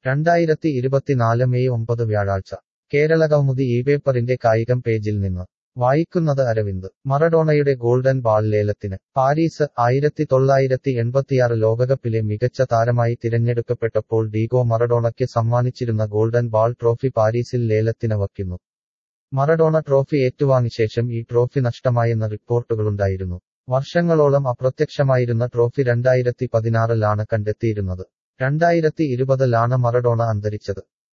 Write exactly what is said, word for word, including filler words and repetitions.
രണ്ടായിരത്തി ഇരുപത്തിനാല് മെയ് ഒമ്പത് വ്യാഴാഴ്ച കേരളകൗമുദി ഈ പേപ്പറിന്റെ കായികം പേജിൽ നിന്ന് വായിക്കുന്നത് അരവിന്ദ്. മറഡോണയുടെ ഗോൾഡൻ ബാൾ ലേലത്തിന് പാരീസ്. ആയിരത്തി തൊള്ളായിരത്തി എൺപത്തിയാറ് ലോകകപ്പിലെ മികച്ച താരമായി തിരഞ്ഞെടുക്കപ്പെട്ടപ്പോൾ ഡീഗോ മറഡോണയ്ക്ക് സമ്മാനിച്ചിരുന്ന ഗോൾഡൻ ബാൾ ട്രോഫി പാരീസിൽ ലേലത്തിന് വയ്ക്കുന്നു. മറഡോണ ട്രോഫി ഏറ്റുവാങ്ങിശേഷം ഈ ട്രോഫി നഷ്ടമായെന്ന റിപ്പോർട്ടുകളുണ്ടായിരുന്നു. വർഷങ്ങളോളം അപ്രത്യക്ഷമായിരുന്ന ട്രോഫി രണ്ടായിരത്തി പതിനാറിലാണ് കണ്ടെത്തിയിരുന്നത്. രണ്ടായിരത്തി ഇരുപതിലാണ് മറഡോണ അന്തരിച്ചത്.